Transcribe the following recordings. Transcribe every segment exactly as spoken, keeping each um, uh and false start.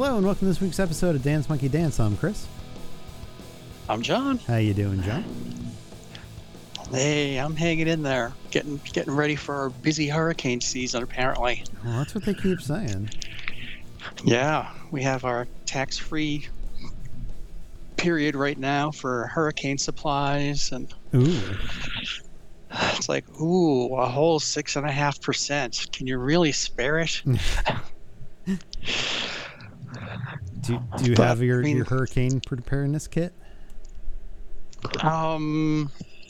Hello and welcome to this week's episode of Dance Monkey Dance. I'm Chris. I'm John. How you doing, John? Hey, I'm hanging in there, getting getting ready for our busy hurricane season, apparently. Well, that's what they keep saying. Yeah, we have our tax-free period right now for hurricane supplies, and Ooh. it's like, ooh, a whole six and a half percent. Can you really spare it? Do, do you But, have your, I mean- your hurricane preparedness kit? Um.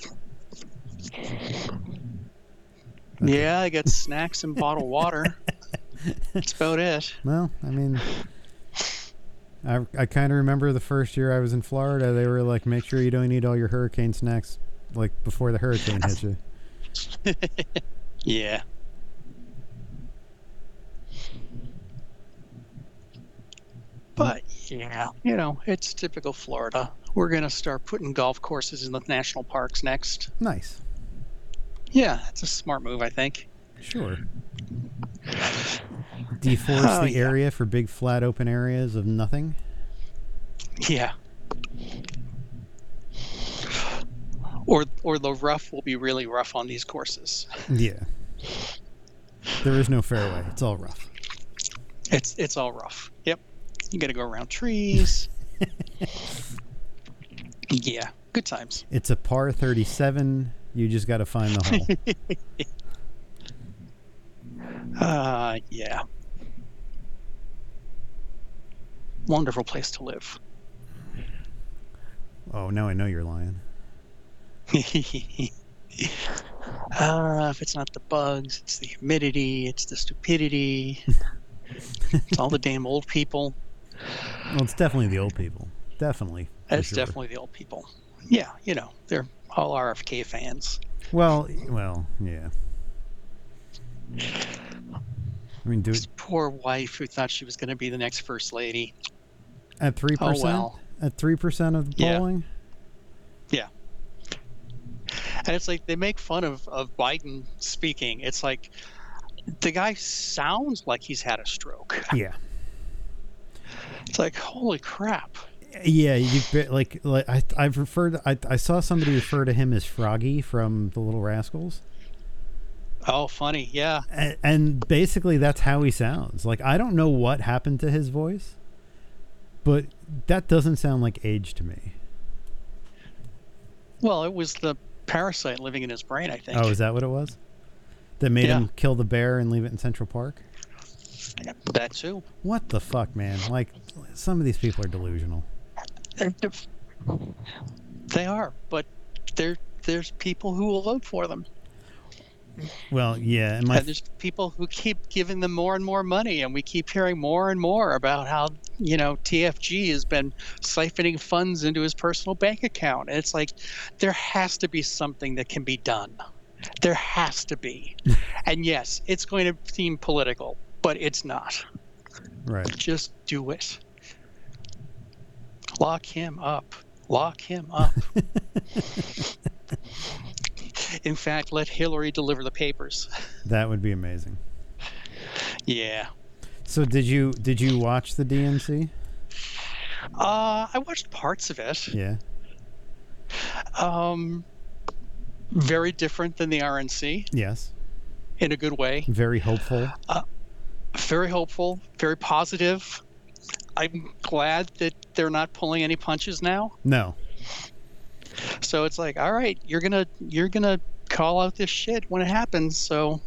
Yeah, I got snacks and bottled water. That's about it. Well, I mean, I, I kind of remember the first year I was in Florida, they were like, make sure you don't eat all your hurricane snacks like before the hurricane hits you. Yeah. But, yeah, you know, it's typical Florida. We're going to start putting golf courses in the national parks next. Nice. Yeah, it's a smart move, I think. Sure. Deforest Oh, the yeah. area for big flat open areas of nothing? Yeah. Or or the rough will be really rough on these courses. Yeah. There is no fairway. It's all rough. It's it's all rough. Yep. You got to go around trees. Yeah, good times. It's a par thirty-seven. You just got to find the hole. Uh, yeah. Wonderful place to live. Oh, now I know you're lying. uh, if it's not the bugs, it's the humidity, it's the stupidity, it's all the damn old people. Well, it's definitely the old people. Definitely. for It's sure. definitely the old people. Yeah, you know, they're all R F K fans. Well, well, yeah. I mean, do His poor wife who thought she was going to be the next first lady. at three Oh, percent. well. At three percent of the Yeah. polling. And it's like they make fun of, of Biden speaking. It's like the guy sounds like he's had a stroke. Yeah. It's like, holy crap. Yeah, you bet- like like I I've referred I I saw somebody refer to him as Froggy from the Little Rascals. Oh, funny. Yeah. And, and basically that's how he sounds. Like I don't know what happened to his voice, but that doesn't sound like age to me. Well, it was the parasite living in his brain, I think. Oh, is that what it was? That made Yeah. him kill the bear and leave it in Central Park? That too. What the fuck, man? Like some of these people are delusional. They're, they're- they are, but there there's people who will vote for them. Well, yeah, and my And there's people who keep giving them more and more money, and we keep hearing more and more about how, you know, T F G has been siphoning funds into his personal bank account. And it's like, there has to be something that can be done. There has to be. And yes, it's going to seem political, but it's not. right. Just do it. Lock him up. Lock him up. In fact, let Hillary deliver the papers. That would be amazing. Yeah. So did you did you watch the D N C? Uh, I watched parts of it. Yeah. Um, very different than the R N C Yes. in a good way. Very hopeful. Very hopeful, very positive. I'm glad that they're not pulling any punches now. No. So it's like, all right, you're gonna you're gonna call out this shit when it happens. So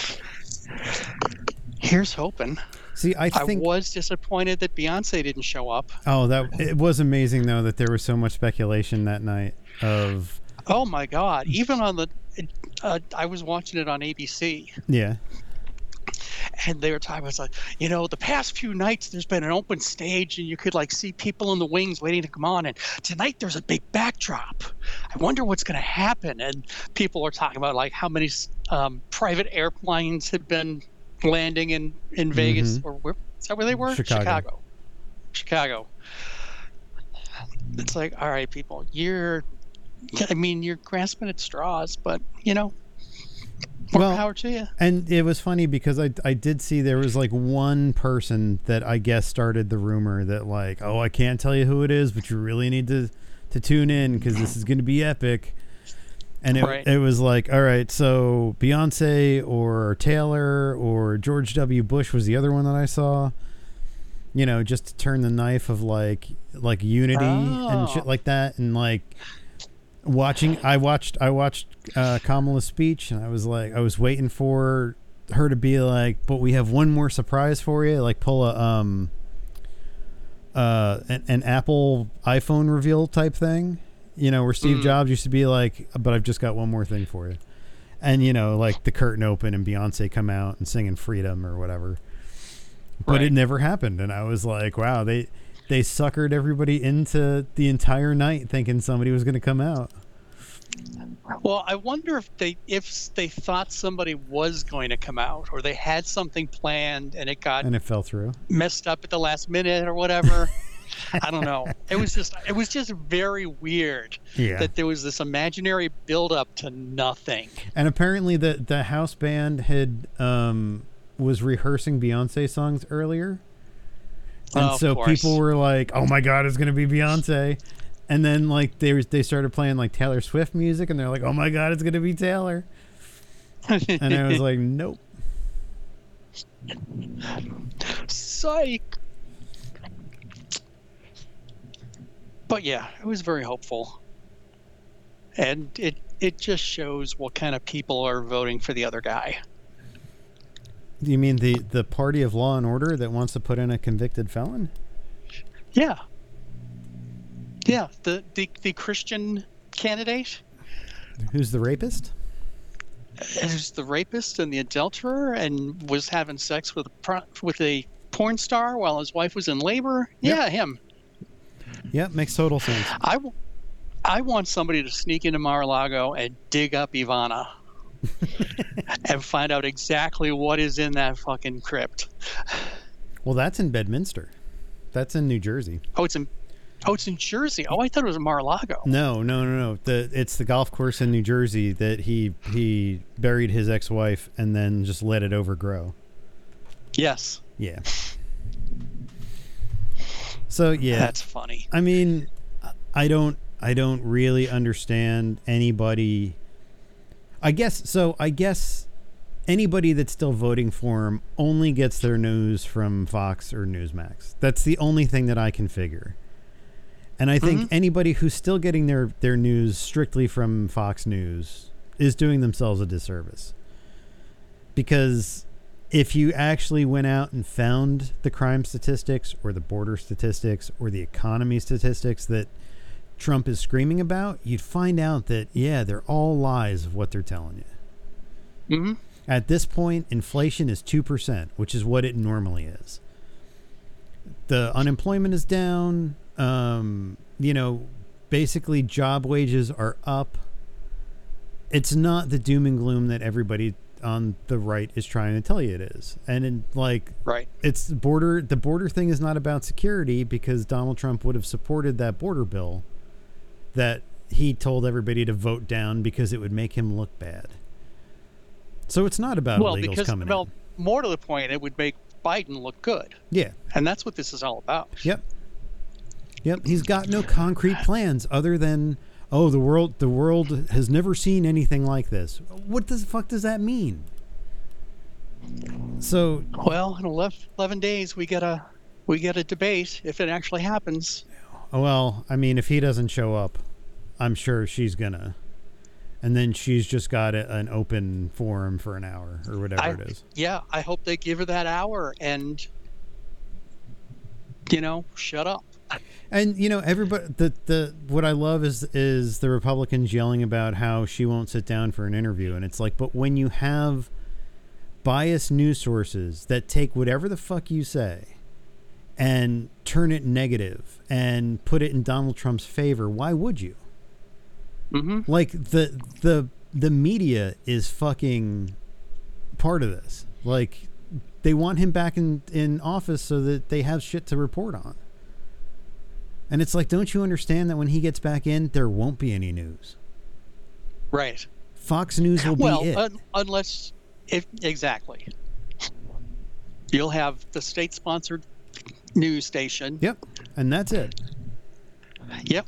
here's hoping. See, I I think was disappointed that Beyonce didn't show up. Oh, that it was amazing though that there was so much speculation that night of Oh my God! Even on the, uh, I was watching it on A B C. yeah. And they were talking about, like, you know, the past few nights there's been an open stage and you could like see people in the wings waiting to come on. And tonight there's a big backdrop. I wonder what's going to happen. And people are talking about like how many um, private airplanes have been landing in, in Vegas, or where, is that where they were? Chicago. Chicago. Chicago. It's like, all right, people, you're, I mean, you're grasping at straws, but you know, More Well, power to you. and it was funny because I I did see there was like one person that I guess started the rumor that like, oh, I can't tell you who it is, but you really need to to tune in because this is going to be epic. And it, Right. it was like, all right, so Beyonce or Taylor or George W. Bush was the other one that I saw. You know, just to turn the knife of like like unity Oh. and shit like that, and like watching. I watched I watched uh, Kamala's speech, and I was like, I was waiting for her to be like, but we have one more surprise for you, like pull a um uh an, an Apple iPhone reveal type thing. You know, where Steve Mm. Jobs used to be like, but I've just got one more thing for you. And, you know, like the curtain open and Beyonce come out and singing Freedom or whatever. But Right. it never happened. And I was like, wow, they they suckered everybody into the entire night thinking somebody was going to come out. Well, I wonder if they if they thought somebody was going to come out, or they had something planned and it got And it fell through. messed up at the last minute or whatever. I don't know. It was just it was just very weird Yeah. that there was this imaginary buildup to nothing. And apparently the, the house band had um, was rehearsing Beyonce songs earlier. And Oh, of so course. people were like, oh my God, it's going to be Beyonce. And then like they, they started playing like Taylor Swift music and they're like, oh my God, it's going to be Taylor. And I was like, nope. Psych. But yeah, it was very hopeful. And it it just shows what kind of people are voting for the other guy. You mean the, the party of law and order that wants to put in a convicted felon? Yeah. Yeah, the the, the Christian candidate Who's the rapist? is the rapist and the adulterer and was having sex with a pro- with a porn star while his wife was in labor. Yep. Yeah, him. Yep, makes total sense. I, w- I want somebody to sneak into Mar-a-Lago and dig up Ivana and find out exactly what is in that fucking crypt. Well, that's in Bedminster. That's in New Jersey. Oh, it's in oh, it's in Jersey. Oh, I thought it was in Mar-a-Lago. No, no, no, no. The it's the golf course in New Jersey that he he buried his ex-wife and then just let it overgrow. Yes, Yeah. So yeah, that's funny. I mean, I don't I don't really understand anybody. I guess so. I guess anybody that's still voting for him only gets their news from Fox or Newsmax. That's the only thing that I can figure. And I think Mhm. anybody who's still getting their, their news strictly from Fox News is doing themselves a disservice. Because if you actually went out and found the crime statistics or the border statistics or the economy statistics that Trump is screaming about, you'd find out that, yeah, they're all lies of what they're telling you. hmm At this point, inflation is two percent, which is what it normally is. The unemployment is down. Um, you know, basically job wages are up. It's not the doom and gloom that everybody on the right is trying to tell you it is. And in, like, Right. it's border, the border thing is not about security because Donald Trump would have supported that border bill that he told everybody to vote down because it would make him look bad. So it's not about Well, illegals because coming well, in. more to the point, it would make Biden look good, Yeah. and that's what this is all about. Yep. Yep. He's got no concrete plans other than, oh, the world the world has never seen anything like this. What the fuck does that mean? So Well, in eleven, eleven days, we get a we get a debate if it actually happens. well, I mean, if he doesn't show up, I'm sure she's gonna. And then she's just got a, an open forum for an hour or whatever I, it is. Yeah, I hope they give her that hour and, you know, shut up. And you know, everybody. The the what I love is is the Republicans yelling about how she won't sit down for an interview, and it's like, but when you have biased news sources that take whatever the fuck you say and turn it negative and put it in Donald Trump's favor, why would you? hmm Like the the the media is fucking part of this. Like they want him back in in office so that they have shit to report on. And it's like, don't you understand that when he gets back in, there won't be any news? Right. Fox News will well, be it. un- unless if exactly, you'll have the state-sponsored news station. Yep, and that's it. Yep.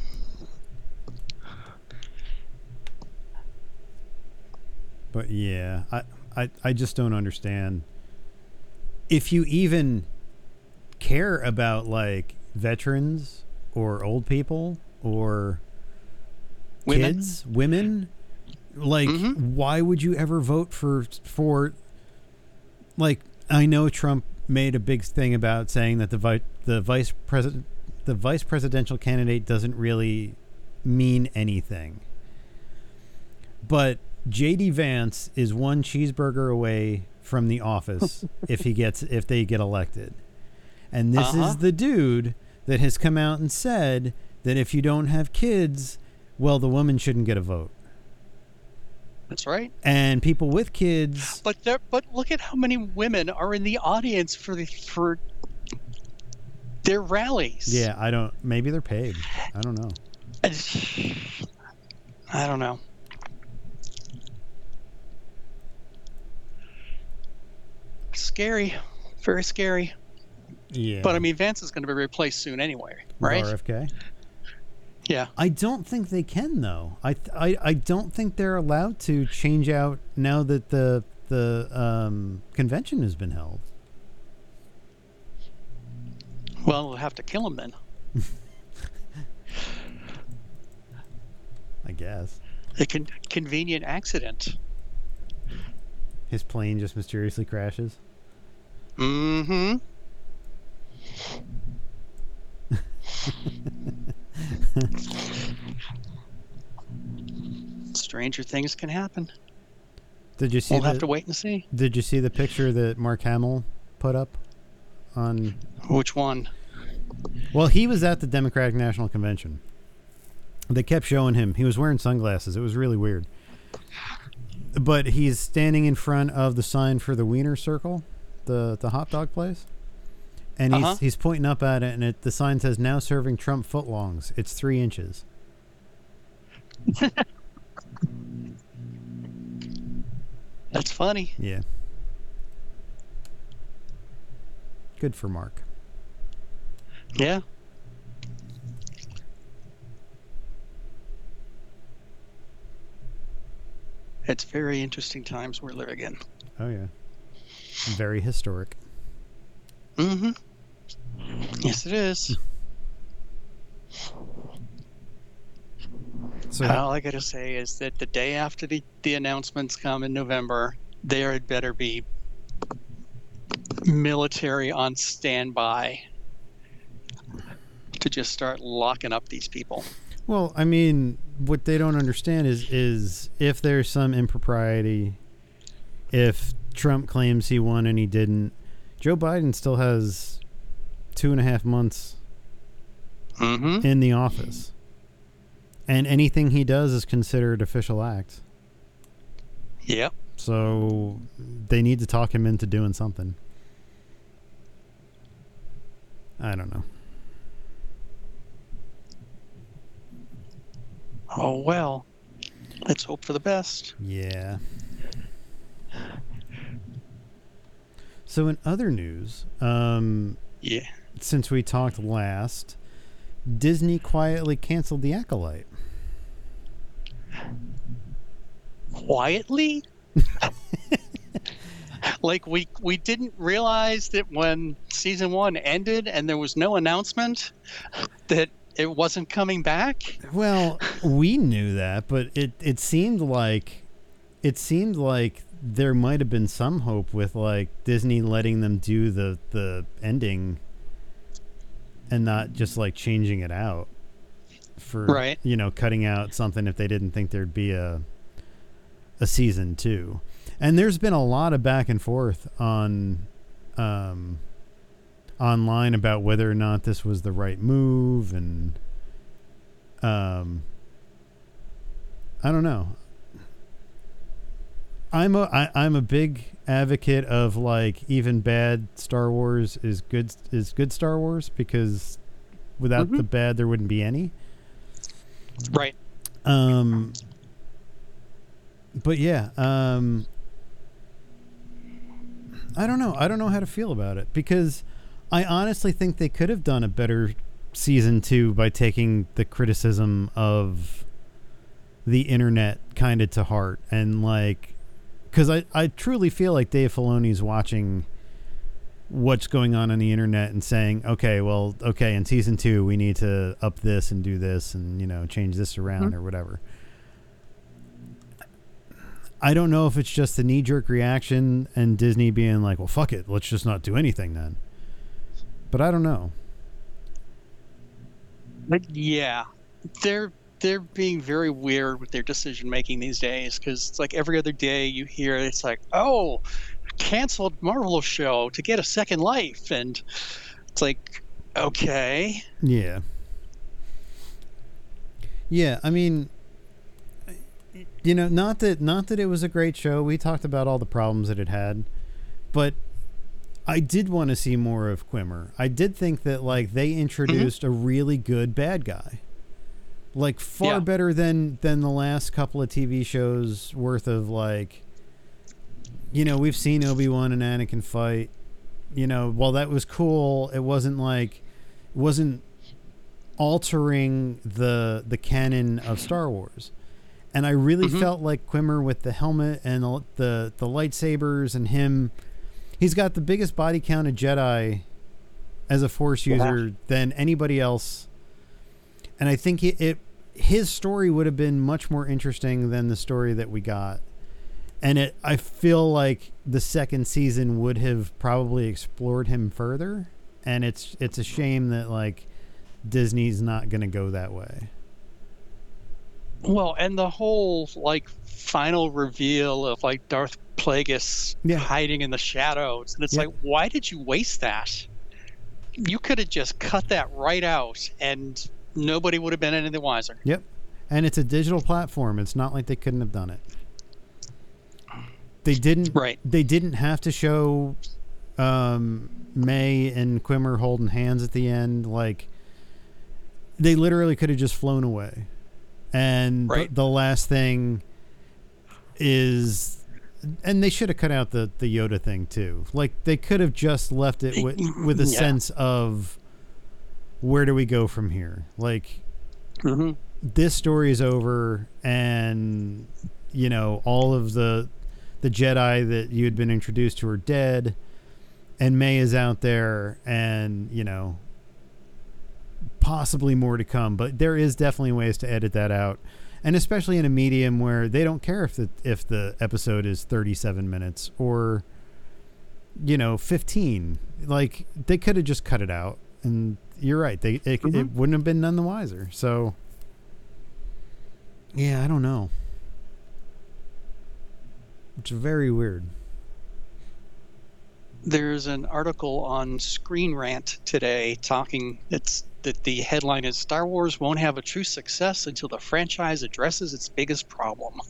But yeah, I, I, I just don't understand. If you even care about like veterans or old people or Women. kids, women, like Mhm. why would you ever vote for for like I know Trump made a big thing about saying that the vi- the vice president the vice presidential candidate doesn't really mean anything. But J D Vance is one cheeseburger away from the office if he gets if they get elected. And this Uh-huh. is the dude that has come out and said that if you don't have kids, well, the woman shouldn't get a vote. That's right. And people with kids, But there, but look at how many women are in the audience for the for their rallies. yeah, I don't. Maybe they're paid. I don't know. I don't know. Scary, very scary. Yeah, But I mean, Vance is going to be replaced soon anyway, right? R F K. Yeah. I don't think they can though. I, th- I I don't think they're allowed to change out now that the the um, convention has been held. Well, we'll have to kill him then. I guess A con- convenient accident. his plane just mysteriously crashes. Mm-hmm. Stranger things can happen. Did you see? We'll the, have to wait and see. Did you see the picture that Mark Hamill put up on? Which one? Well, he was at the Democratic National Convention. They kept showing him. He was wearing sunglasses. It was really weird. But he's standing in front of the sign for the Wiener Circle, the the hot dog place, and he's Uh-huh. he's pointing up at it, and it, the sign says "Now serving Trump footlongs." It's three inches. That's funny. Yeah. Good for Mark. Yeah. It's very interesting times we're living in. Oh yeah. Very historic. Mm-hmm. Yes, it is. So All I gotta say is that the day after the, the announcements come in November, there had better be military on standby to just start locking up these people. well, I mean, what they don't understand is is if there's some impropriety, if Trump claims he won and he didn't, Joe Biden still has two and a half months Mm-hmm. in the office. And anything he does is considered official act. Yep. So they need to talk him into doing something. I don't know. Oh well. Let's hope for the best. Yeah. So in other news, um, Yeah. since we talked last, Disney quietly canceled The Acolyte. Quietly? Like we we didn't realize that when season one ended and there was no announcement that it wasn't coming back. Well, we knew that, but it, it seemed like it seemed like there might have been some hope with like Disney letting them do the, the ending and not just like changing it out for Right. you know, cutting out something if they didn't think there'd be a a season two. And there's been a lot of back and forth on um online about whether or not this was the right move, and um I don't know. I'm a I, I'm a big advocate of like even bad Star Wars is good is good Star Wars, because without Mhm. the bad there wouldn't be any. Right. Um but yeah, um, I don't know. I don't know how to feel about it because I honestly think they could have done a better season two by taking the criticism of the internet kind of to heart and like, because I, I truly feel like Dave Filoni's watching what's going on on the internet and saying, okay, well, okay, in season two, we need to up this and do this and, you know, change this around mm-hmm. or whatever. I don't know if it's just the knee-jerk reaction and Disney being like, well, fuck it, let's just not do anything then. But I don't know. But yeah, they're they're being very weird with their decision making these days because it's like every other day you hear it's like, oh, canceled Marvel show to get a second life, and it's like, okay, yeah, yeah. I mean, you know, not that not that it was a great show. We talked about all the problems that it had, but I did want to see more of Quimmer. I did think that like they introduced mm-hmm. a really good bad guy, like far yeah. better than than the last couple of T V shows worth of like. You know, we've seen Obi-Wan and Anakin fight. You know, while that was cool, it wasn't like it wasn't altering the the canon of Star Wars. And I really mm-hmm. felt like Quimmer with the helmet and the, the the lightsabers and him. He's got the biggest body count of Jedi as a Force user yeah. than anybody else. And I think it, it his story would have been much more interesting than the story that we got. And it, I feel like the second season would have probably explored him further, and it's it's a shame that like Disney's not going to go that way. Well, and the whole like final reveal of like Darth Plagueis yeah. hiding in the shadows, and it's yep. like, why did you waste that? You could have just cut that right out, and nobody would have been any the wiser. Yep, and it's a digital platform. It's not like they couldn't have done it. They didn't. Right. They didn't have to show um, May and Quimmer holding hands at the end. Like they literally could have just flown away. And right. th- the last thing is, and they should have cut out the, the Yoda thing too. Like they could have just left it with, with a yeah. sense of where do we go from here? Like mm-hmm. this story is over, and you know all of the. The Jedi that you had been introduced to are dead, and May is out there, and you know, possibly more to come. But there is definitely ways to edit that out, and especially in a medium where they don't care if the if the episode is thirty-seven minutes or you know fifteen. Like they could have just cut it out, and you're right. They it, mm-hmm. it wouldn't have been none the wiser. So yeah, I don't know. It's very weird. There's an article on Screen Rant today talking it's that the headline is Star Wars won't have a true success until the franchise addresses its biggest problem.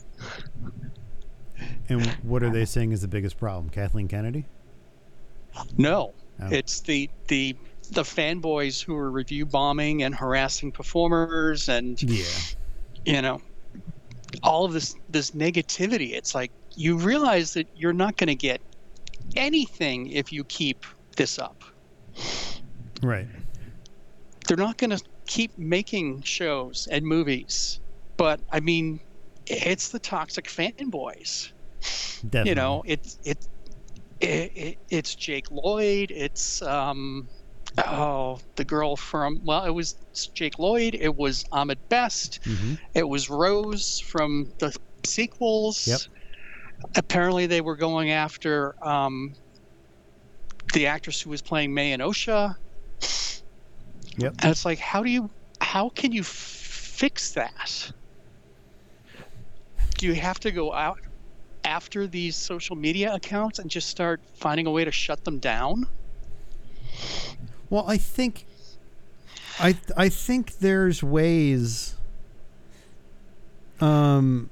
And what are they saying is the biggest problem? Kathleen Kennedy? No. Oh. It's the the the fanboys who are review bombing and harassing performers and yeah. you know all of this this negativity. It's like you realize that you're not going to get anything if you keep this up. Right. They're not going to keep making shows and movies. But, I mean, it's the toxic fanboys. Definitely. You know, it's it, it, it, it's Jake Lloyd. It's, um, oh, the girl from, well, it was Jake Lloyd. It was Ahmed Best. Mm-hmm. It was Rose from the sequels. Yep. Apparently, they were going after um, the actress who was playing May and Osha. Yep. And it's like, how do you, how can you f- fix that? Do you have to go out after these social media accounts and just start finding a way to shut them down? Well, I think, I I think there's ways. Um.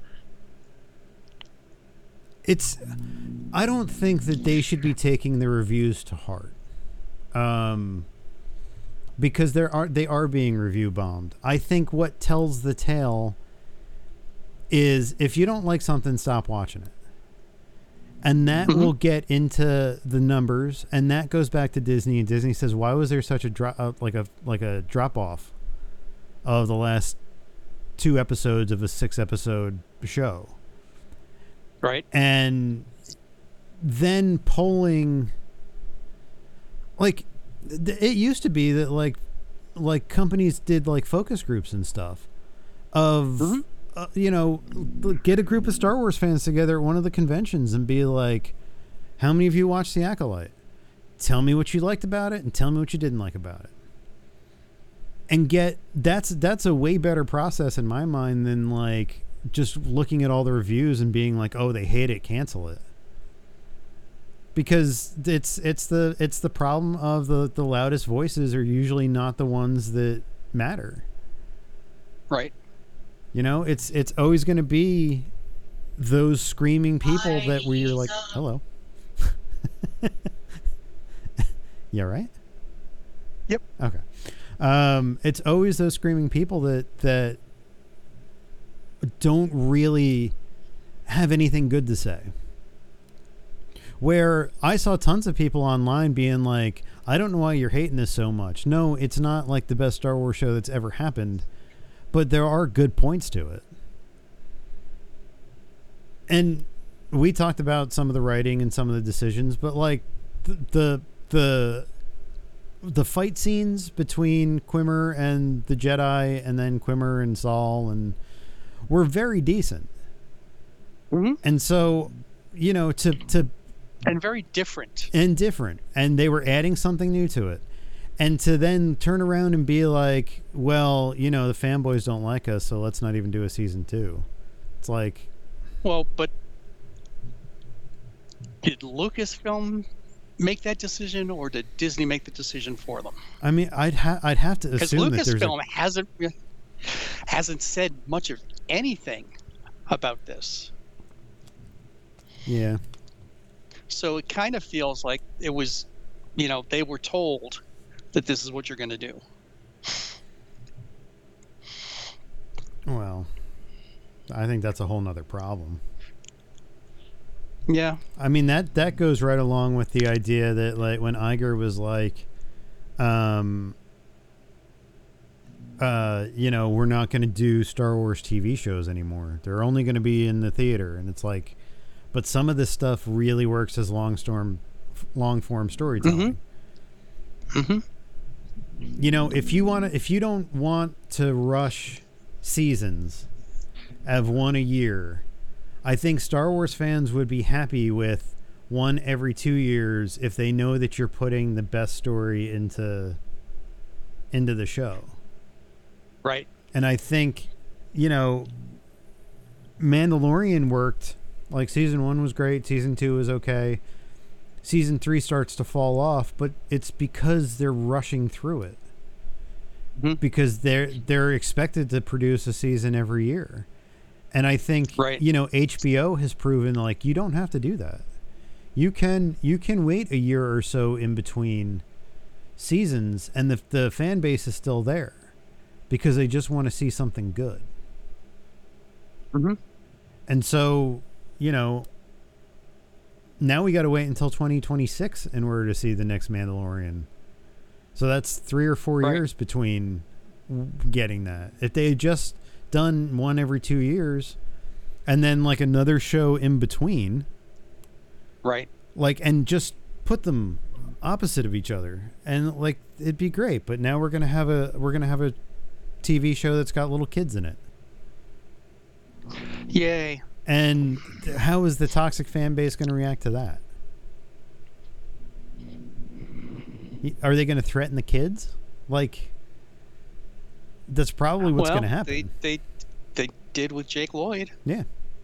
It's, I don't think that they should be taking the reviews to heart, um, because there are they are being review bombed. I think what tells the tale is if you don't like something, stop watching it. And that mm-hmm. will get into the numbers, and that goes back to Disney. And Disney says, "Why was there such a drop, uh, like a like a drop off of the last two episodes of a six episode show?" Right. And then polling, like th- it used to be that like like companies did like focus groups and stuff of. Mm-hmm. Uh, you know, get a group of Star Wars fans together at one of the conventions and be like, how many of you watched The Acolyte? Tell me what you liked about it and tell me what you didn't like about it. And get, that's, that's a way better process in my mind than like just looking at all the reviews and being like, oh, they hate it, cancel it. Because it's, it's the, it's the problem of the, the loudest voices are usually not the ones that matter. Right. You know, it's it's always going to be those screaming people that where you're like, hello. Yeah, right? Yep. Okay. Um, it's always those screaming people that that don't really have anything good to say. Where I saw tons of people online being like, I don't know why you're hating this so much. No, it's not like the best Star Wars show that's ever happened. But there are good points to it. And we talked about some of the writing and some of the decisions, but like the the the, the fight scenes between Quimmer and the Jedi and then Quimmer and Saul and were very decent. Mm-hmm. And so, you know, to to and very different. And different. And they were adding something new to it. And to then turn around and be like, well, you know, the fanboys don't like us, so let's not even do a season two. It's like... Well, but did Lucasfilm make that decision, or did Disney make the decision for them? I mean, I'd, ha- I'd have to assume that there's... Because Lucasfilm a... hasn't, hasn't said much of anything about this. Yeah. So it kind of feels like it was, you know, they were told... that this is what you're going to do. Well, I think that's a whole nother problem. Yeah. I mean, that, that goes right along with the idea that like when Iger was like, um, uh, you know, we're not going to do Star Wars T V shows anymore. They're only going to be in the theater. And it's like, but some of this stuff really works as long storm, long form storytelling. Mm-hmm. Mm-hmm. You know, if you want to, if you don't want to rush seasons of one a year, I think Star Wars fans would be happy with one every two years if they know that you're putting the best story into into the show. Right. And I think, you know, Mandalorian worked. Like season one was great, season two was okay. Season three starts to fall off, but it's because they're rushing through it. Mm-hmm. Because they're they're expected to produce a season every year. And I think right. you know, H B O has proven like you don't have to do that. You can you can wait a year or so in between seasons and the the fan base is still there because they just want to see something good. Mm-hmm. And so, you know, now we got to wait until twenty twenty-six in order to see the next Mandalorian. So that's three or four right. years between getting that. If they had just done one every two years and then like another show in between. Right. Like, and just put them opposite of each other and like, it'd be great. But now we're going to have a, we're going to have a T V show that's got little kids in it. Yay. And how is the toxic fan base going to react to that? Are they going to threaten the kids? Like, that's probably what's well, going to happen. They, they they did with Jake Lloyd. Yeah.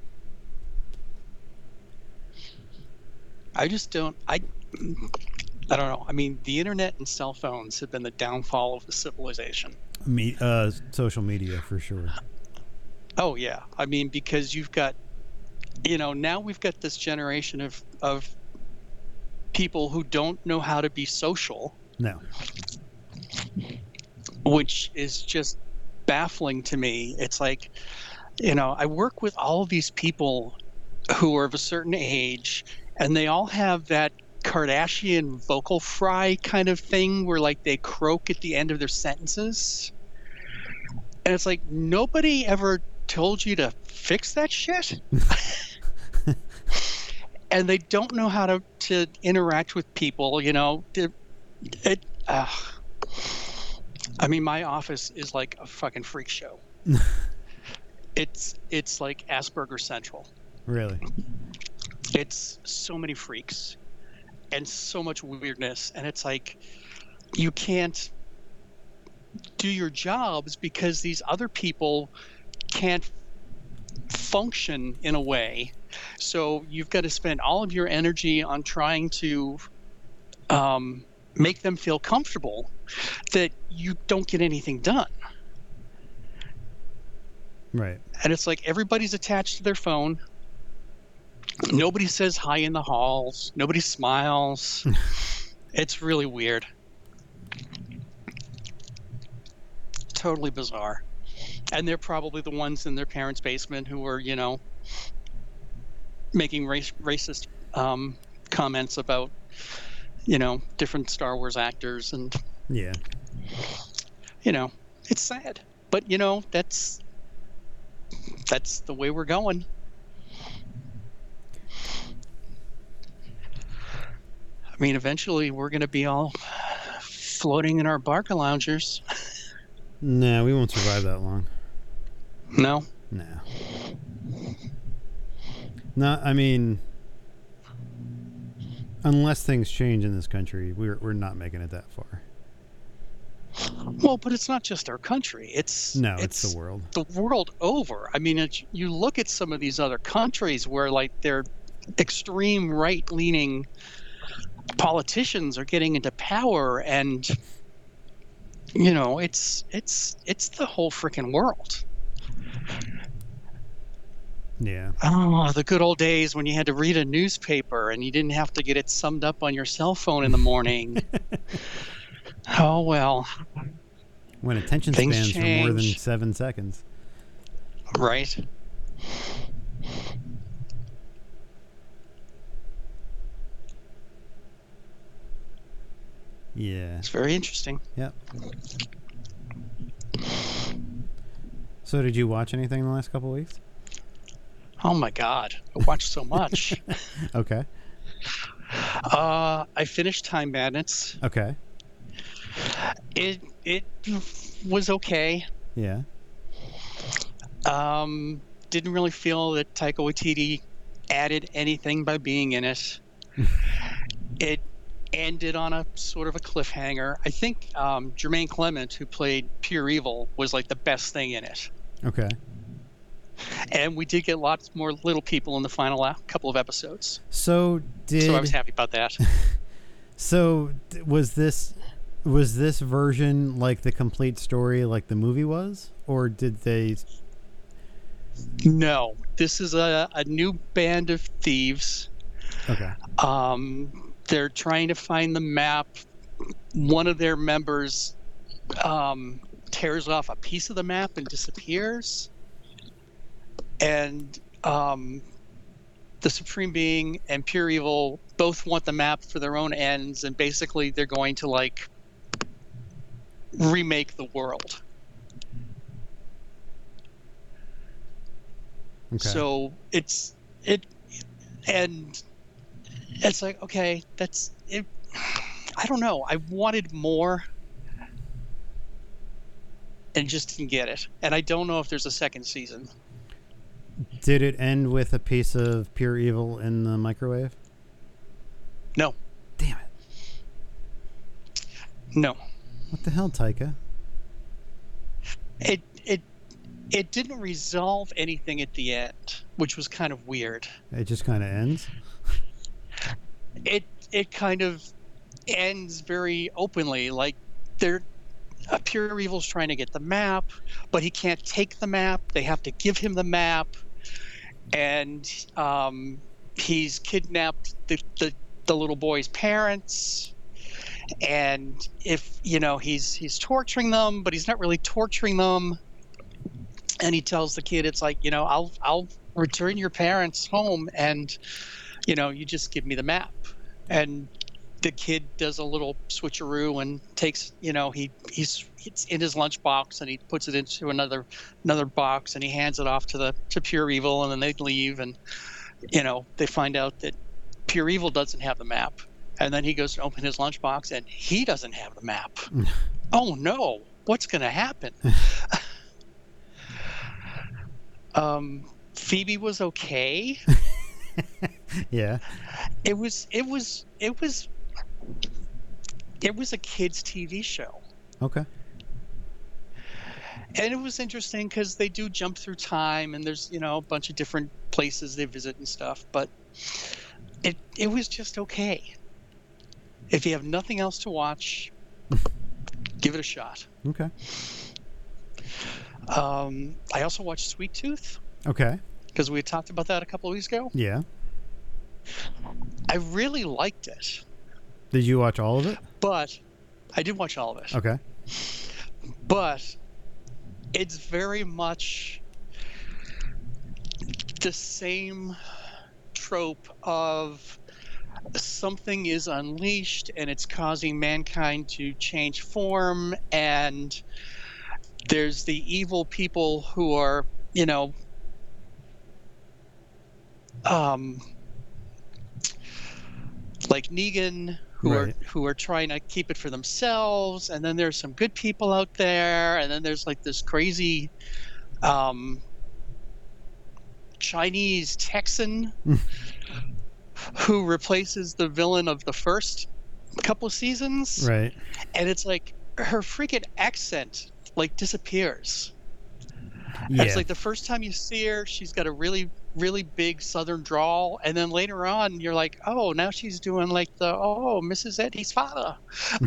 I just don't. I I don't know. I mean, the internet and cell phones have been the downfall of the civilization. Me, uh, social media for sure. Oh yeah. I mean, because you've got, you know, now we've got this generation of of people who don't know how to be social. No. Which is just baffling to me. It's like, You know, I work with all of these people who are of a certain age, and they all have that Kardashian vocal fry kind of thing where like they croak at the end of their sentences. And it's like, nobody ever told you to fix that shit. And they don't know how to, to interact with people, you know. It, it uh, I mean, my office is like a fucking freak show. it's it's like Asperger Central. Really? It's so many freaks and so much weirdness, and it's like you can't do your jobs because these other people can't function in a way. So you've got to spend all of your energy on trying to um, make them feel comfortable that you don't get anything done. Right. And it's like everybody's attached to their phone. Nobody says hi in the halls. Nobody smiles. It's really weird. Totally bizarre. And they're probably the ones in their parents' basement who are, you know, making race, racist um, comments about, you know, different Star Wars actors. And, yeah, you know, it's sad. But, you know, that's that's the way we're going. I mean, eventually we're going to be all floating in our Barca loungers. Nah, we won't survive that long. No? No. No, I mean, unless things change in this country, we're we're not making it that far. Well, but it's not just our country. It's no, it's, it's the world. The world over. I mean, it's, you look at some of these other countries where, like, they're extreme right-leaning politicians are getting into power, and you know, it's it's it's the whole freaking world. Yeah. Oh, the good old days when you had to read a newspaper and you didn't have to get it summed up on your cell phone in the morning. Oh, well. When attention Things spans change. for more than seven seconds. Right. Yeah. It's very interesting. Yep. So did you watch anything in the last couple of weeks? Oh my God, I watched so much. Okay. Uh, I finished Time Bandits. Okay. It it was okay. Yeah. Um, didn't really feel that Taika Waititi added anything by being in it. It ended on a sort of a cliffhanger. I think um, Jermaine Clement, who played Pure Evil, was like the best thing in it. Okay. And we did get lots more little people in the final couple of episodes. So did. So I was happy about that. So was this was this version like the complete story, like the movie was, or did they? No, this is a, a new band of thieves. Okay. Um, they're trying to find the map. One of their members um, tears off a piece of the map and disappears. And um, the Supreme Being and Pure Evil both want the map for their own ends, and basically they're going to like remake the world. Okay. So it's it, and it's like, okay, that's it. I don't know. I wanted more, and just didn't get it. And I don't know if there's a second season. Did it end with a piece of Pure Evil in the microwave? No. Damn it. No. What the hell, Taika? It it it didn't resolve anything at the end, which was kind of weird. It just kind of ends? It it kind of ends very openly, like they're uh, Pure Evil's trying to get the map, but he can't take the map. They have to give him the map, and um, he's kidnapped the, the the little boy's parents. And if you know he's he's torturing them, but he's not really torturing them. and he tells the kid, it's like, you know, I'll I'll return your parents home, and you know, you just give me the map. And the kid does a little switcheroo and takes, you know, he he's it's in his lunchbox, and he puts it into another another box, and he hands it off to the to Pure Evil, and then they leave, and you know, they find out that Pure Evil doesn't have the map, and then he goes to open his lunchbox, and he doesn't have the map. Oh no, what's going to happen? um, Phoebe was okay. Yeah. It was. It was. It was. It was a kids' T V show. Okay. And it was interesting because they do jump through time, and there's, you know, a bunch of different places they visit and stuff. But it it was just okay. If you have nothing else to watch, give it a shot. Okay. Um, I also watched Sweet Tooth. Okay. Because we had talked about that a couple of weeks ago. Yeah. I really liked it. Did you watch all of it? But I did watch all of it. Okay. But it's very much the same trope of something is unleashed and it's causing mankind to change form, and there's the evil people who are, you know, um, like Negan, who Right. are who are trying to keep it for themselves, and then there's some good people out there, and then there's like this crazy um, Chinese Texan who replaces the villain of the first couple seasons, Right. and it's like her freaking accent like disappears. Yeah. It's like the first time you see her, she's got a really, really big Southern drawl, and then later on, you're like, oh, now she's doing like the oh, Missus Eddie's father.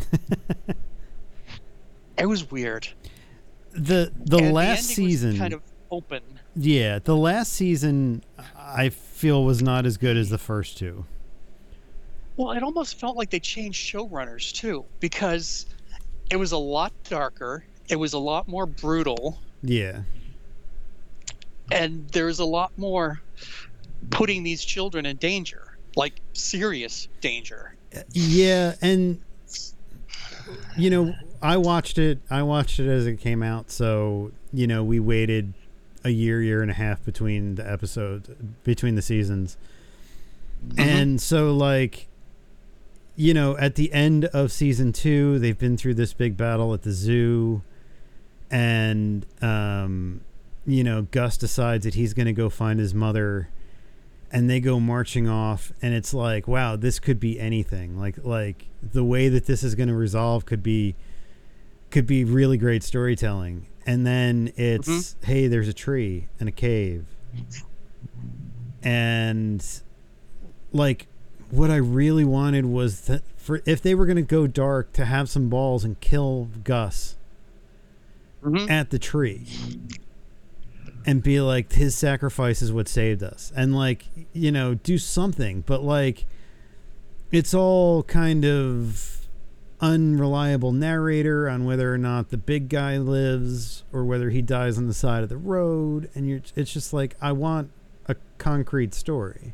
It was weird. the the And last the ending season was kind of open. Yeah, the last season I feel was not as good as the first two. Well, it almost felt like they changed showrunners too, because it was a lot darker, it was a lot more brutal, Yeah. and there was a lot more putting these children in danger, like serious danger. Yeah, and you know, I watched it I watched it as it came out, so, you know, we waited a year, year and a half between the episodes, between the seasons. Mm-hmm. And so, like, you know, at the end of season two, they've been through this big battle at the zoo, and um you know, Gus decides that he's going to go find his mother, and they go marching off, and it's like, wow, this could be anything. Like, like the way that this is going to resolve could be, could be really great storytelling. And then it's, mm-hmm. hey, there's a tree and a cave. And like, what I really wanted was that for, if they were going to go dark, to have some balls and kill Gus mm-hmm. at the tree. And be like, his sacrifice is what saved us. And, like, you know, do something. But, like, it's all kind of unreliable narrator on whether or not the big guy lives or whether he dies on the side of the road. And you're, it's just like, I want a concrete story.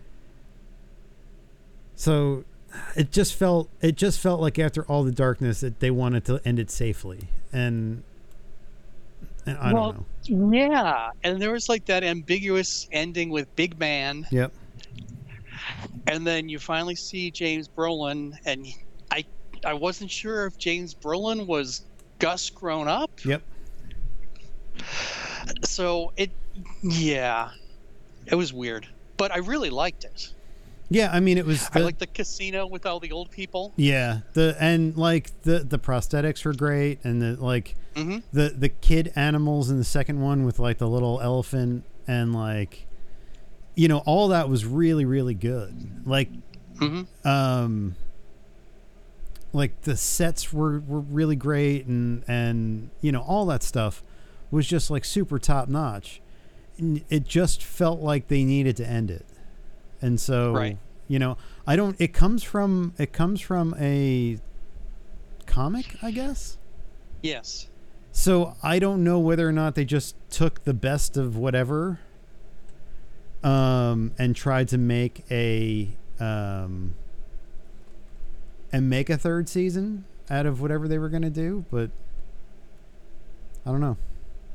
So it just felt, it just felt like after all the darkness that they wanted to end it safely. And... And I well, don't know. Yeah, and there was like that ambiguous ending with Big Man. Yep. And then you finally see James Brolin, and I I wasn't sure if James Brolin was Gus grown up. Yep. So it, yeah, it was weird, but I really liked it. Yeah, I mean, it was. The, I like the casino with all the old people. Yeah, the and like the the prosthetics were great, and the like mm-hmm. the the kid animals in the second one with like the little elephant, and like, you know, all that was really really good. Like, mm-hmm. um, like the sets were were really great, and and you know, all that stuff was just like super top notch. And it just felt like they needed to end it. And so, right. you know, I don't, it comes from, it comes from a comic, I guess. Yes. So I don't know whether or not they just took the best of whatever, um, and tried to make a um, and make a third season out of whatever they were going to do, but I don't know.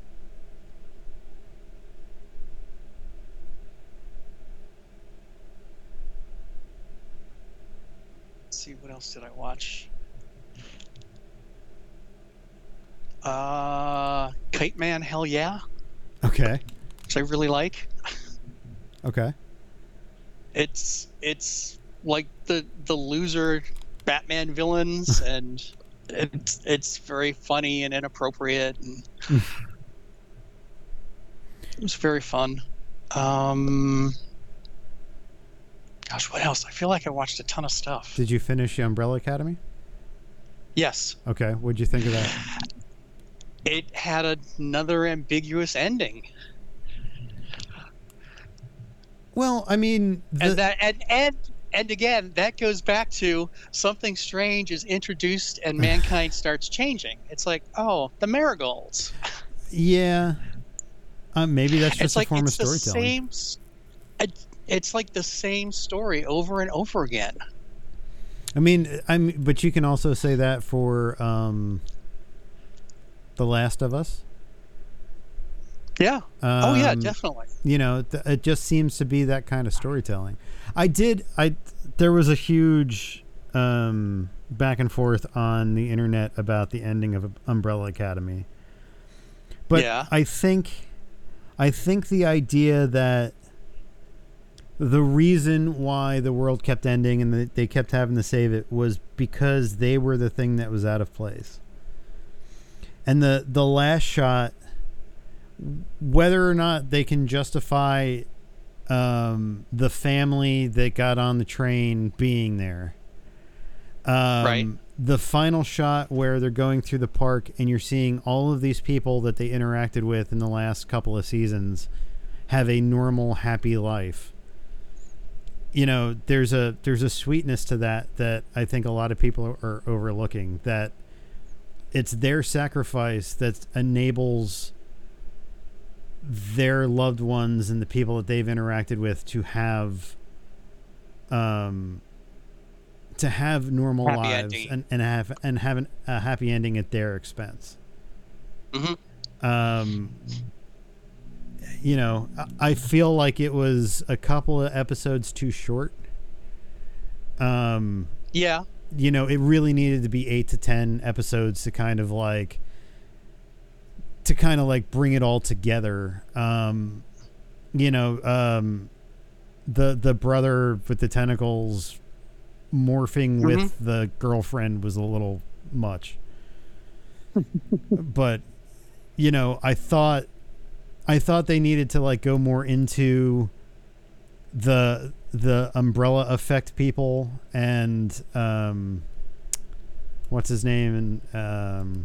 Let's see, what else did I watch? Uh, Kite Man, hell yeah, Okay. which I really like. Okay. It's it's like the the loser Batman villains, and it's it's very funny and inappropriate, and it was very fun. Um, gosh, what else? I feel like I watched a ton of stuff. Did you finish the Umbrella Academy? Yes, Okay. What'd you think of that? it had another ambiguous ending, Well, I mean, the, and that and and and again, that goes back to something strange is introduced and mankind starts changing. It's like, oh, the marigolds. yeah. Uh, maybe that's just It's a like form it's of the storytelling. same. s- it- It's like the same story over and over again. I mean, I'm, but you can also say that for um, The Last of Us. Yeah. Oh yeah, Um, definitely. You know, th- it just seems to be that kind of storytelling. I did. I there was a huge um, back and forth on the internet about the ending of Umbrella Academy, but Yeah. I think, I think the idea that the reason why the world kept ending and that they kept having to save it was because they were the thing that was out of place. And the the last shot, whether or not they can justify um, the family that got on the train being there, um, Right. the final shot where they're going through the park and you're seeing all of these people that they interacted with in the last couple of seasons have a normal, happy life. You know, there's a there's a sweetness to that that I think a lot of people are overlooking. That it's their sacrifice that enables their loved ones and the people that they've interacted with to have um to have normal Happy lives ending. and, and have and have an, a happy ending at their expense. Hmm. Um you know, I I feel like it was a couple of episodes too short. Um Yeah. you know, it really needed to be eight to ten episodes to kind of like to kind of like bring it all together. Um, you know, um, the the brother with the tentacles morphing Mhm. with the girlfriend was a little much. But you know, I thought I thought they needed to like go more into the the umbrella effect people and um what's his name and um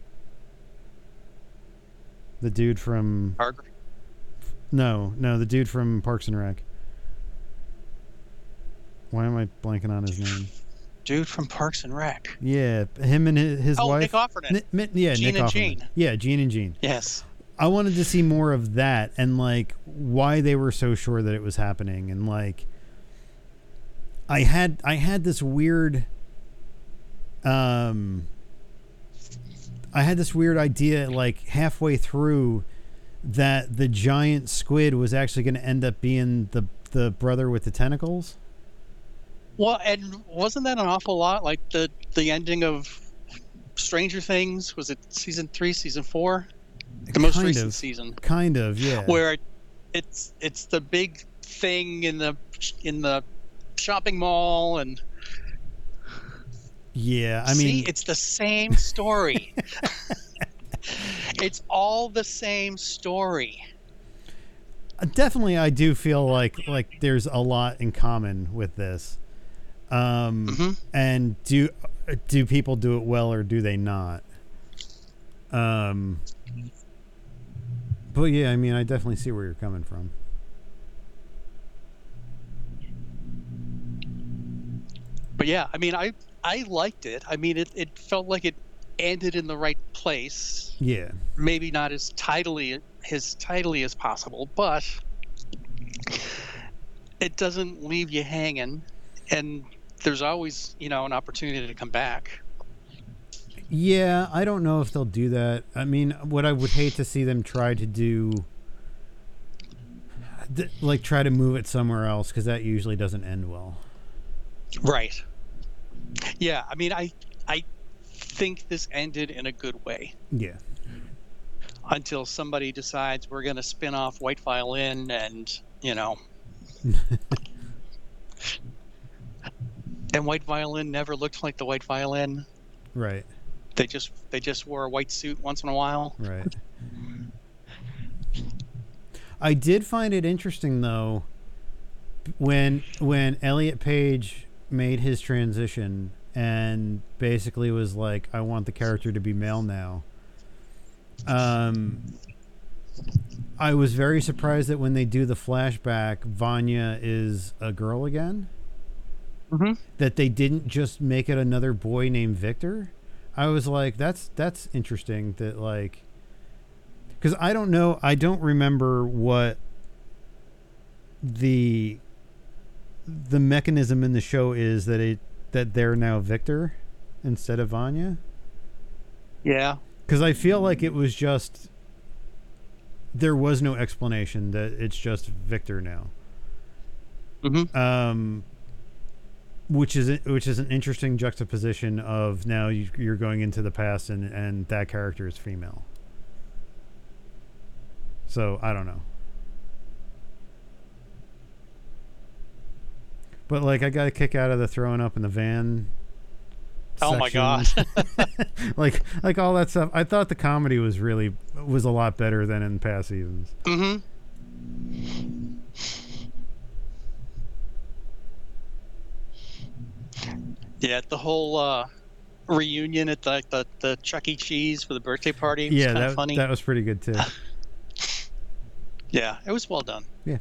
the dude from Hargrave. no no the dude from Parks and Rec. Why am I blanking on his name? Dude from Parks and Rec. Yeah, him and his, his Oh, wife. Nick Offerman. Ni- Mi- yeah, Gene Nick and Offerman. Gene. Yeah, Gene and Gene. Yes. I wanted to see more of that and like why they were so sure that it was happening and like I had I had this weird um I had this weird idea like halfway through that the giant squid was actually going to end up being the the brother with the tentacles. Well, and wasn't that an awful lot like the the ending of Stranger Things? Was it season three, season four? The most Kind recent of. season, Kind of, yeah. where it's it's the big thing in the in the shopping mall, and Yeah, I see, mean it's the same story. It's all the same story. definitely I do feel like like there's a lot in common with this. Um Mhm. and do do people do it well or do they not? Um But yeah, I mean, I definitely see where you're coming from. But yeah, I mean, I I liked it. I mean, it, it felt like it ended in the right place. Yeah. Maybe not as tidily as tidily as possible, but it doesn't leave you hanging, and there's always, you know, an opportunity to come back. Yeah, I don't know if they'll do that. I mean, what I would hate to see them try to do, th- like try to move it somewhere else, because that usually doesn't end well. Right. Yeah, I mean, I I think this ended in a good way. Yeah. Until somebody decides we're going to spin off White Violin, and you know, and White Violin never looked like the White Violin. Right. They just they just wore a white suit once in a while. Right. I did find it interesting though when when Elliot Page made his transition and basically was like, I want the character to be male now. Um I was very surprised that when they do the flashback, Vanya is a girl again. Mm-hmm. That they didn't just make it another boy named Victor. I was like, that's that's interesting. That like, because I don't know, I don't remember what the the mechanism in the show is that it that they're now Victor instead of Vanya. Yeah, because I feel like it was just there was no explanation that it's just Victor now. Mm-hmm. Um. Which is which is an interesting juxtaposition of now you, you're going into the past and, and that character is female. So I don't know, but like I got a kick out of the throwing up in the van. Oh my god! like like all that stuff. I thought the comedy was really was a lot better than in past seasons. Mm-hmm. Yeah, the whole uh, reunion at the, the the Chuck E. Cheese for the birthday party was yeah, kind that, of funny. That was pretty good too. Yeah, it was well done. Yeah.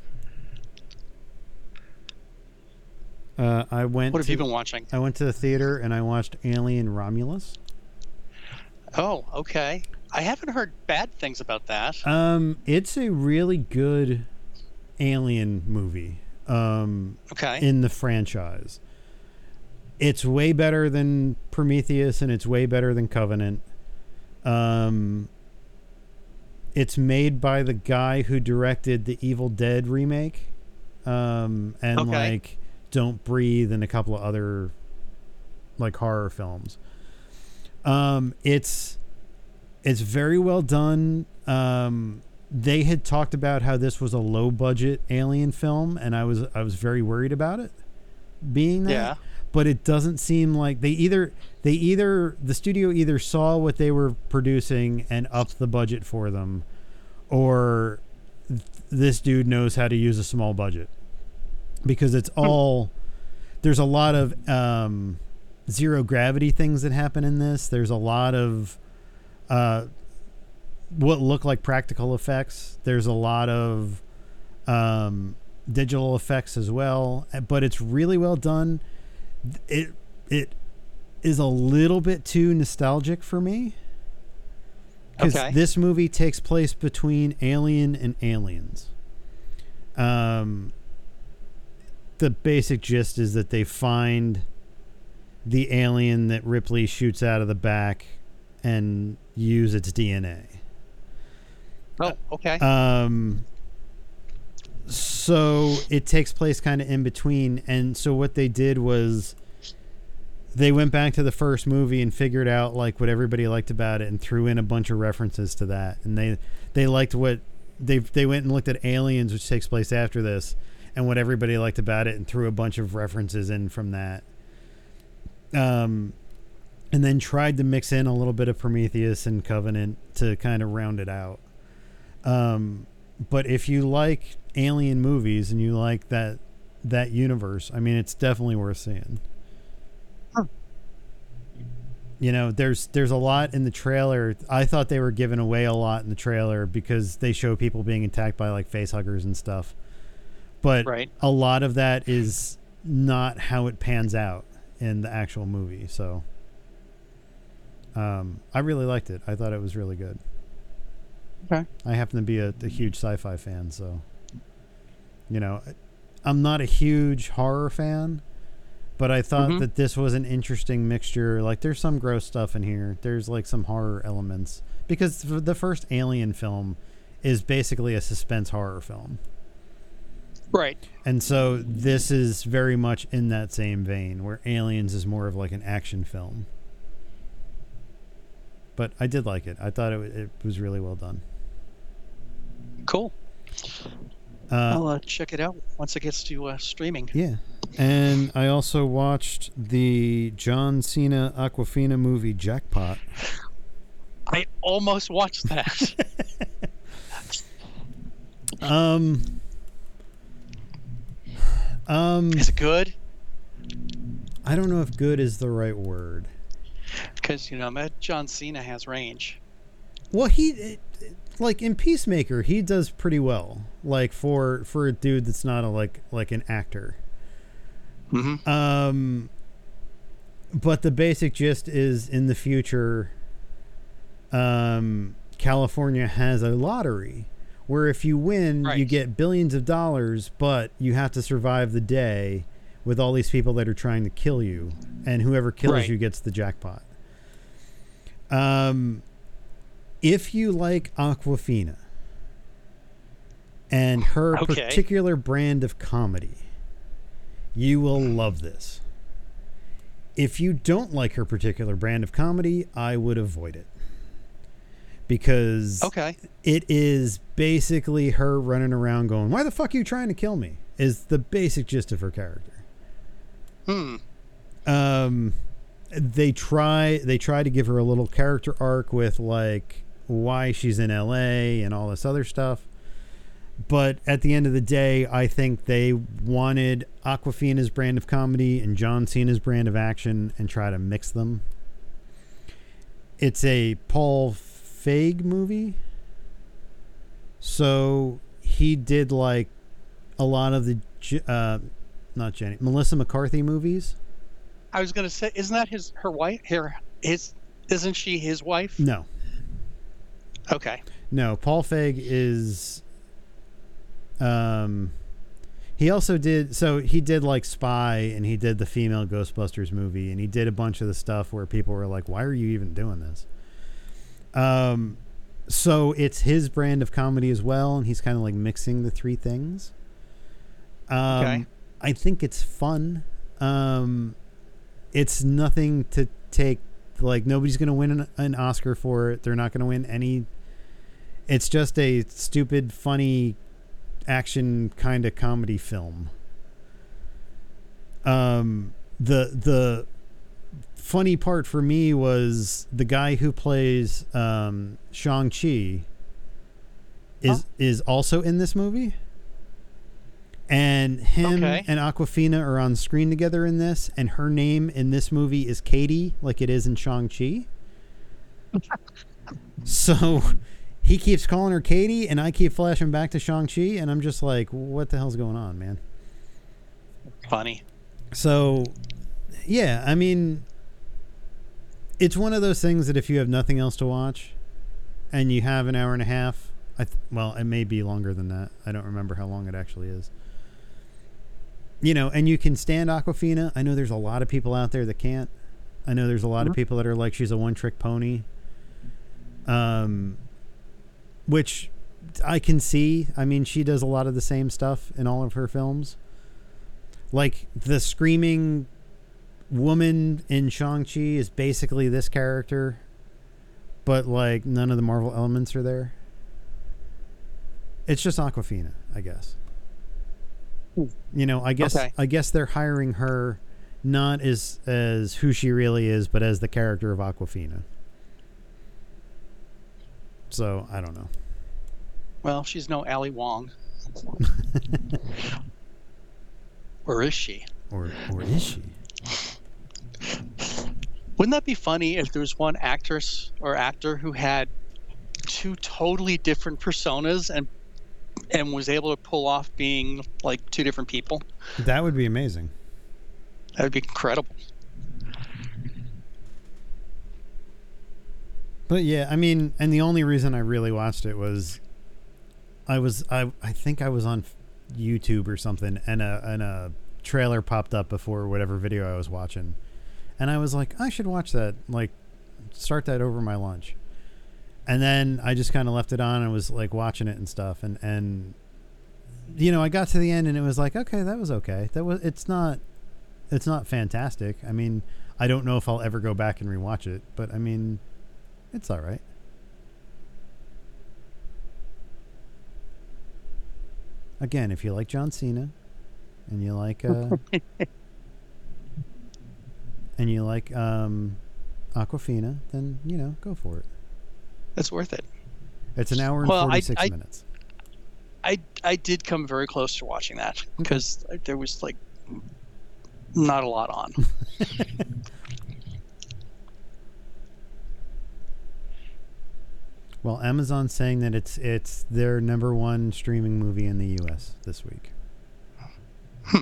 Uh, I went. What have to, you been watching? I went to the theater and I watched Alien Romulus. Oh, okay. I haven't heard bad things about that. Um, it's a really good Alien movie. Um, okay. In the franchise. It's way better than Prometheus and it's way better than Covenant. Um, it's made by the guy who directed the Evil Dead remake. Um, and okay. like Don't Breathe and a couple of other like horror films. Um, it's it's very well done. Um, they had talked about how this was a low budget Alien film, and I was I was very worried about it being that. Yeah. But it doesn't seem like they either they either the studio either saw what they were producing and upped the budget for them, or th- this dude knows how to use a small budget, because it's all there's a lot of um, zero gravity things that happen in this. There's a lot of uh, what look like practical effects. There's a lot of um, digital effects as well, but it's really well done. It it is a little bit too nostalgic for me, because okay. this movie takes place between Alien and Aliens. Um, the basic gist is that they find the alien that Ripley shoots out of the back and use its D N A. Oh, okay. Um. So it takes place kind of in between, and so what they did was they went back to the first movie and figured out like what everybody liked about it and threw in a bunch of references to that, and they they liked what they they went and looked at Aliens, which takes place after this, and what everybody liked about it, and threw a bunch of references in from that. Um, and then tried to mix in a little bit of Prometheus and Covenant to kind of round it out. Um, but if you like Alien movies and you like that that universe, I mean, it's definitely worth seeing. Huh. You know, there's there's a lot in the trailer. I thought they were giving away a lot in the trailer because they show people being attacked by like face huggers and stuff. But right. a lot of that is not how it pans out in the actual movie. So Um, I really liked it. I thought it was really good. Okay. I happen to be a, a huge sci-fi fan, so you know, I'm not a huge horror fan, but I thought mm-hmm. that this was an interesting mixture. Like, there's some gross stuff in here. There's like some horror elements because the first Alien film is basically a suspense horror film. Right. And so this is very much in that same vein, where Aliens is more of like an action film. But I did like it. I thought it, it was really well done. Cool. Uh, I'll uh, check it out once it gets to uh, streaming. Yeah. And I also watched the John Cena Awkwafina movie Jackpot. I almost watched that. um... Um, is it good? I don't know if good is the right word. Because, you know, Matt John Cena has range. Well, he, it, like in Peacemaker, he does pretty well. Like for for a dude that's not a like like an actor. Mm-hmm. Um, but the basic gist is in the future, um, California has a lottery where if you win, right. you get billions of dollars, but you have to survive the day with all these people that are trying to kill you, and whoever kills right. you gets the jackpot. Um, if you like Awkwafina and her okay. particular brand of comedy, you will love this. If you don't like her particular brand of comedy, I would avoid it. Because okay. it is basically her running around going, why the fuck are you trying to kill me? Is the basic gist of her character. Hmm. Um, they try they try to give her a little character arc with like why she's in L A and all this other stuff. But at the end of the day, I think they wanted Awkwafina's brand of comedy and John Cena's brand of action and try to mix them. It's a Paul Feig movie, so he did like a lot of the uh not Jenny Melissa McCarthy movies. I was gonna say, isn't that his her wife here is isn't she his wife? No. Okay. No, Paul Feig is um he also did so he did like Spy, and he did the female Ghostbusters movie, and he did a bunch of the stuff where people were like, why are you even doing this? Um, so it's his brand of comedy as well, and he's kind of like mixing the three things. Um, okay. I think it's fun. Um, it's nothing to take, like, nobody's going to win an, an Oscar for it. They're not going to win any. It's just a stupid, funny action kind of comedy film. Um, the, the, funny part for me was the guy who plays um, Shang-Chi is huh? is also in this movie, and him okay. and Awkwafina are on screen together in this, and her name in this movie is Katie, like it is in Shang-Chi. So he keeps calling her Katie, and I keep flashing back to Shang-Chi, and I'm just like, what the hell's going on, man? Funny. So yeah, I mean, it's one of those things that if you have nothing else to watch and you have an hour and a half, I th- well, it may be longer than that. I don't remember how long it actually is. You know, and you can stand Awkwafina. I know there's a lot of people out there that can't. I know there's a lot mm-hmm. of people that are like, she's a one-trick pony. Um, which I can see. I mean, she does a lot of the same stuff in all of her films. Like, the screaming woman in Shang-Chi is basically this character, but like none of the Marvel elements are there. It's just Awkwafina, I guess. You know, I guess okay. I guess they're hiring her not as as who she really is, but as the character of Awkwafina. So I don't know. Well, she's no Ali Wong. Or is she? Or or is she? Wouldn't that be funny if there was one actress or actor who had two totally different personas and and was able to pull off being like two different people? That would be amazing. That would be incredible. But yeah, I mean, and the only reason I really watched it was I was I I think I was on YouTube or something, and a and a trailer popped up before whatever video I was watching, and I was like, I should watch that, like start that over my lunch. And then I just kind of left it on and was like watching it and stuff, and and you know, I got to the end and it was like, okay, that was okay. That was it's not it's not fantastic. I mean, I don't know if I'll ever go back and rewatch it, but I mean, it's all right. Again, if you like John Cena and you like uh and you like um Aquafina, then, you know, go for it. It's worth it. It's an hour and Well, I- forty-six I- minutes. I I did come very close to watching that because there was like not a lot on. Well, Amazon's saying that it's it's their number one streaming movie in the U S this week. Hmm.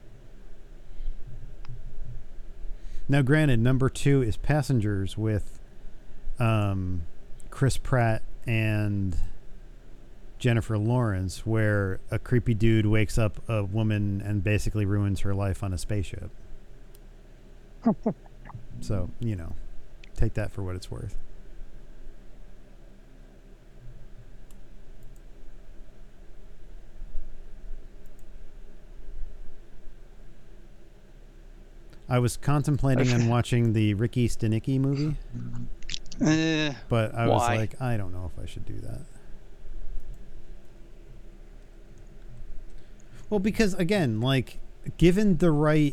Now, granted, number two is Passengers with um, Chris Pratt and Jennifer Lawrence, where a creepy dude wakes up a woman and basically ruins her life on a spaceship. So, you know, take that for what it's worth. I was contemplating on watching the Ricky Stenicki movie, Eh, but I was Why? like, I don't know if I should do that. Well, because again, like, given the right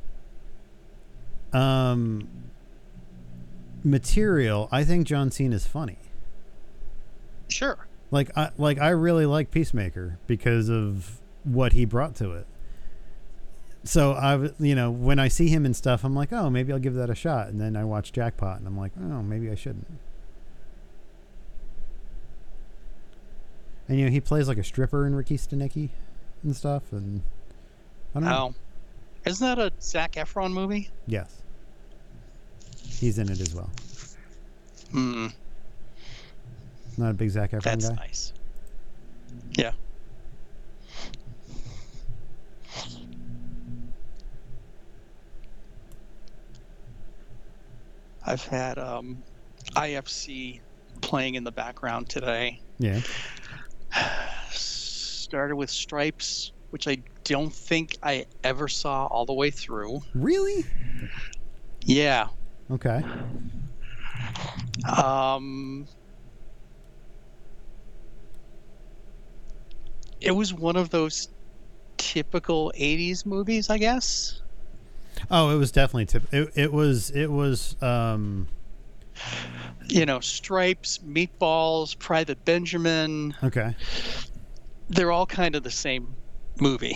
um, material, I think John Cena is funny. sure. Like, I like I really like Peacemaker because of what he brought to it. So I, w- you know, when I see him and stuff, I'm like, oh, maybe I'll give that a shot. And then I watch Jackpot, and I'm like, oh, maybe I shouldn't. And you know, he plays like a stripper in Ricky Stenicki and stuff, and I don't know. Oh, isn't that a Zac Efron movie? Yes, he's in it as well. Hmm. Not a big Zac Efron That's guy. nice. Yeah. I've had um, I F C playing in the background today. Yeah. Started with Stripes, which I don't think I ever saw all the way through. Really? Yeah. Okay. Um, it was one of those typical eighties movies, I guess. Oh, it was definitely tip. It, it was. It was. Um. You know, Stripes, Meatballs, Private Benjamin. Okay. They're all kind of the same movie.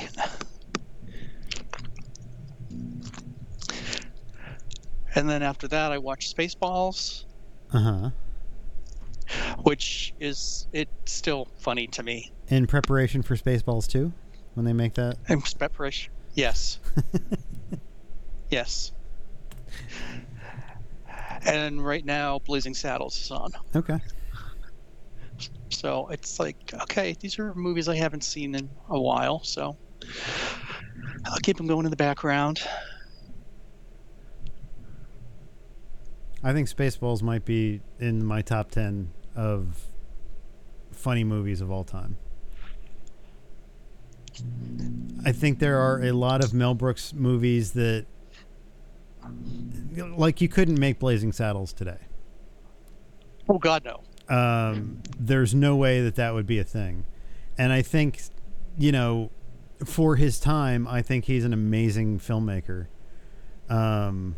And then after that, I watched Spaceballs, Uh huh. which is it's still funny to me. In preparation for Spaceballs two, when they make that. And preparation, yes, yes. And right now, Blazing Saddles is on. Okay. So it's like, okay, these are movies I haven't seen in a while, so I'll keep them going in the background. I think Spaceballs might be in my top ten of funny movies of all time. I think there are a lot of Mel Brooks movies that, like, you couldn't make Blazing Saddles today. Oh, God, no. Um, there's no way that that would be a thing. And I think, you know, for his time, I think he's an amazing filmmaker. Um,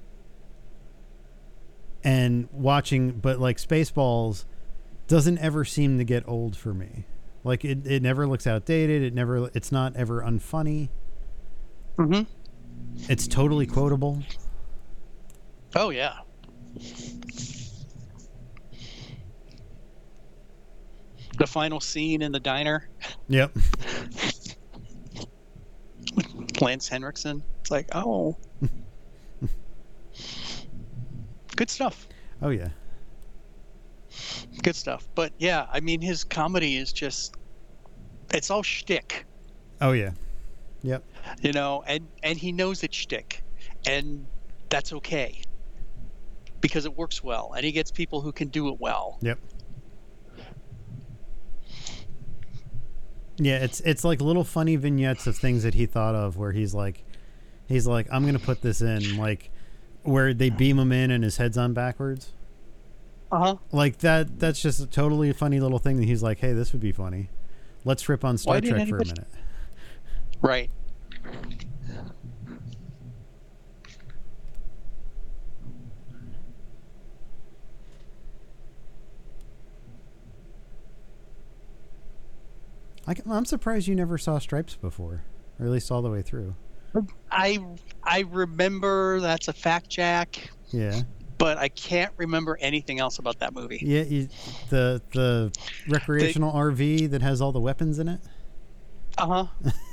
and watching, but like Spaceballs doesn't ever seem to get old for me. Like it, it never looks outdated. It never, it's not ever unfunny. Mm-hmm. It's totally quotable. Oh, yeah. The final scene in the diner, Yep. Lance Henriksen. It's like, oh. Good stuff. Oh yeah. Good stuff. But yeah, I mean, his comedy is just, it's all shtick. Oh yeah. Yep. You know, and, and he knows it's shtick. And that's okay. Because it works well. And he gets people who can do it well. Yep. Yeah, it's it's like little funny vignettes of things that he thought of where he's like, he's like, I'm going to put this in, like, where they beam him in and his head's on backwards. Uh-huh. Like, that. that's just a totally funny little thing that he's like, hey, this would be funny. Let's rip on Star Why didn't Trek for a anybody- minute. Right. I can, I'm surprised you never saw Stripes before, or at least all the way through. I I remember that's a fact, Jack, Yeah. but I can't remember anything else about that movie. Yeah, you, the the recreational R V that has all the weapons in it. Uh-huh.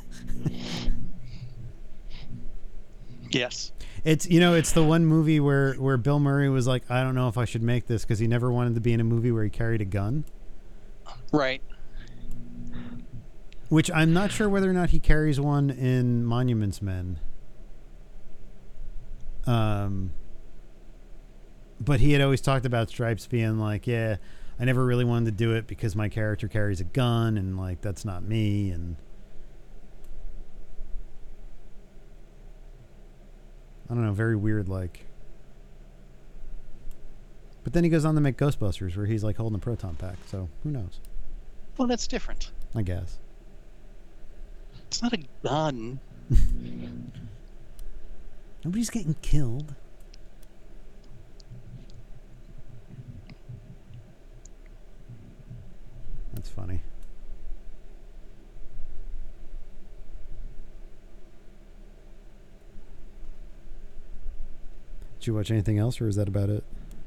Yes. It's you know it's the one movie where where Bill Murray was like, I don't know if I should make this because he never wanted to be in a movie where he carried a gun. Right. Which I'm not sure whether or not he carries one in Monuments Men. Um, but he had always talked about Stripes being like, yeah, I never really wanted to do it because my character carries a gun and like that's not me. And I don't know, very weird. Like, but then he goes on to make Ghostbusters where he's like holding a proton pack. So who knows? Well, that's different. I guess. It's not a gun. Nobody's getting killed. That's funny. Did you watch anything else, or is that about it?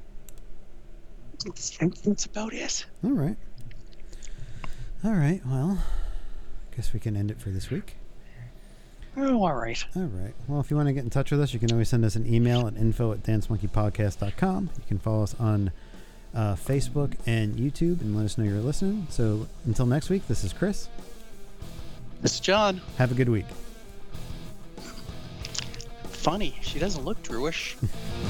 That's about it. All right. All right. Well, guess we can end it for this week. Oh, all right. All right. Well, if you want to get in touch with us, you can always send us an email at info at dance monkey podcast dot com. You can follow us on uh, Facebook and YouTube and let us know you're listening. So until next week, this is Chris. This is John. Have a good week. Funny. She doesn't look Druish.